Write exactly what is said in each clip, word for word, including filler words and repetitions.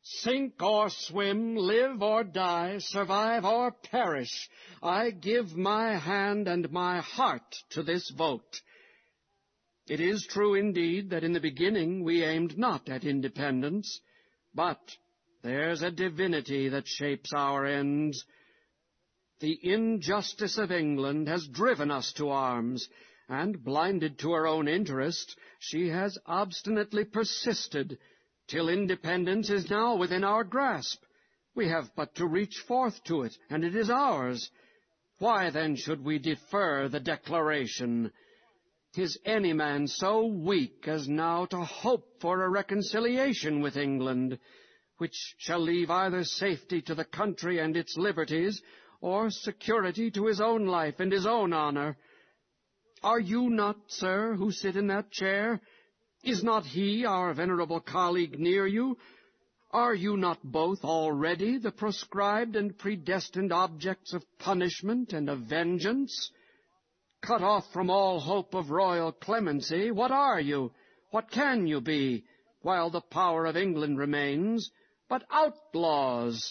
Sink or swim, live or die, survive or perish, I give my hand and my heart to this vote. It is true indeed that in the beginning we aimed not at independence, but there's a divinity that shapes our ends. The injustice of England has driven us to arms, and, blinded to her own interest, she has obstinately persisted, till independence is now within our grasp. We have but to reach forth to it, and it is ours. Why then should we defer the declaration? Is any man so weak as now to hope for a reconciliation with England, which shall leave either safety to the country and its liberties, or security to his own life and his own honor? Are you not, sir, who sit in that chair? Is not he, our venerable colleague, near you? Are you not both already the proscribed and predestined objects of punishment and of vengeance? Cut off from all hope of royal clemency, what are you, what can you be, while the power of England remains, but outlaws?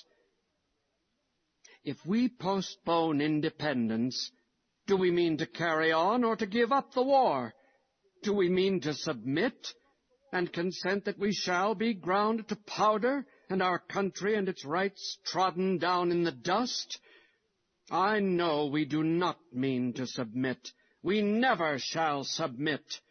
If we postpone independence, do we mean to carry on or to give up the war? Do we mean to submit and consent that we shall be ground to powder and our country and its rights trodden down in the dust? I know we do not mean to submit. We never shall submit.